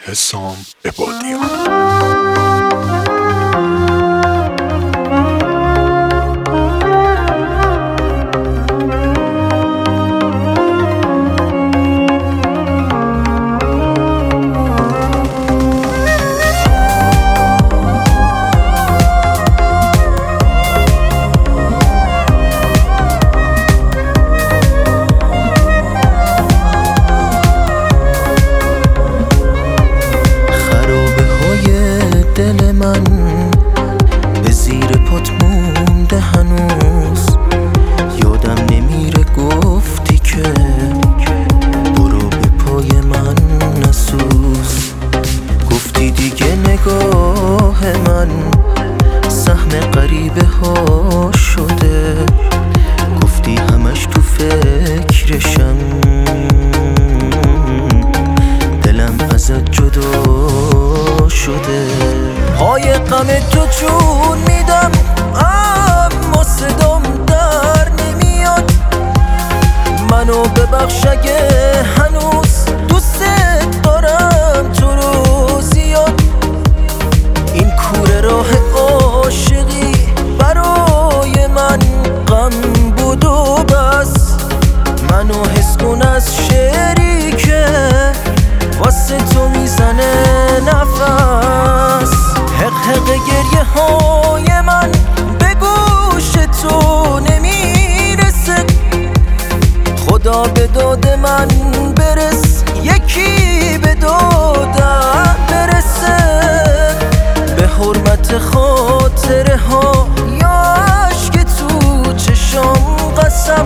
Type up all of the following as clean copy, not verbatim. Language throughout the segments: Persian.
حسام عبادیان. به زیر پات مونده هنوز، یادم نمیره گفتی که برو به پای من نسوز. گفتی دیگه نگاه من سهم غریبه ها شده، گفتی همش تو فکرشم، دلم ازت جدا شده. پای غم تو جون میدم اما صدام در نمیاد. منو ببخش اگه هنوز دوست دارم تو رو زیاد. این کوره راه عاشقی برای من غم بود و بس. منو حس کن از شعری که واسه تو میزنه نفس. حق گریه های من به گوش تو نمیرسه. خدا به داد من برس، یکی به دادم برسه. به حرمت خاطره ها یا عشق تو چشام قسم،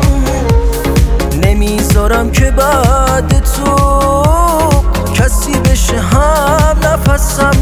نمیذارم که بعد تو کسی بشه هم نفسم.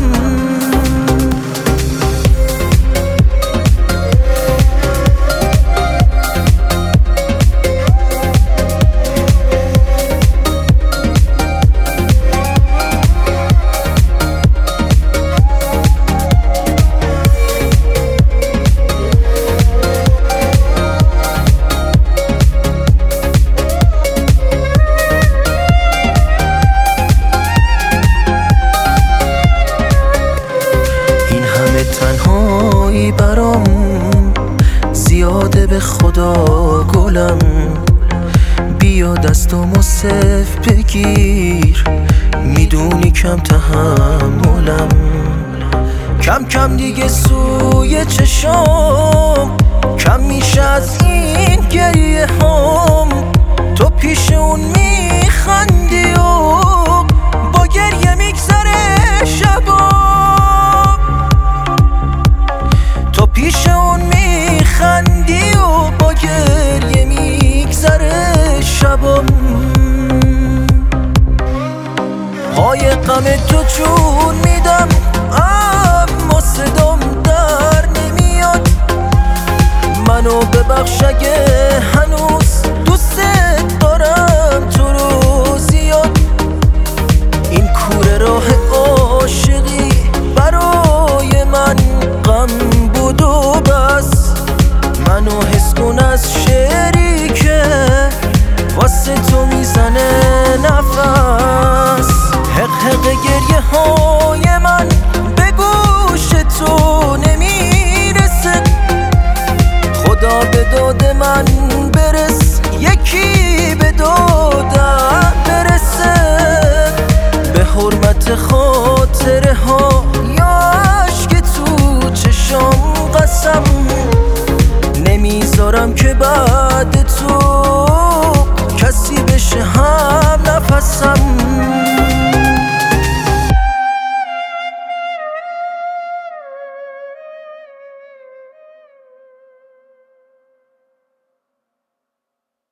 تنهایی برام زیاده، به خدا گلم بیا دستمو صف بگیر. میدونی کم تحملم، کم کم دیگه سوی چشام کم میشه از این گریه هام. تو پیش اون میخندی و با گریه میگذره شبا. پیش اون میخندی و با گریه میگذره شبم. پای غم تو جون میدم اما صدام در نمیاد. منو ببخش اگه هنوز دوست دارم تو رو زیاد. این کوره راه عاشقی برای من غم بود و بس. منو حس کن از شعری که واسه تو میزنه نفس. حق گریه های من به گوش تو نمیرسه. خدا به داد من برس، یکی به دادم برسه. به حرمت خاطره ها یا عشق تو چشام قسم، نمیذارم که بعد تو کسی بشه هم نفسم.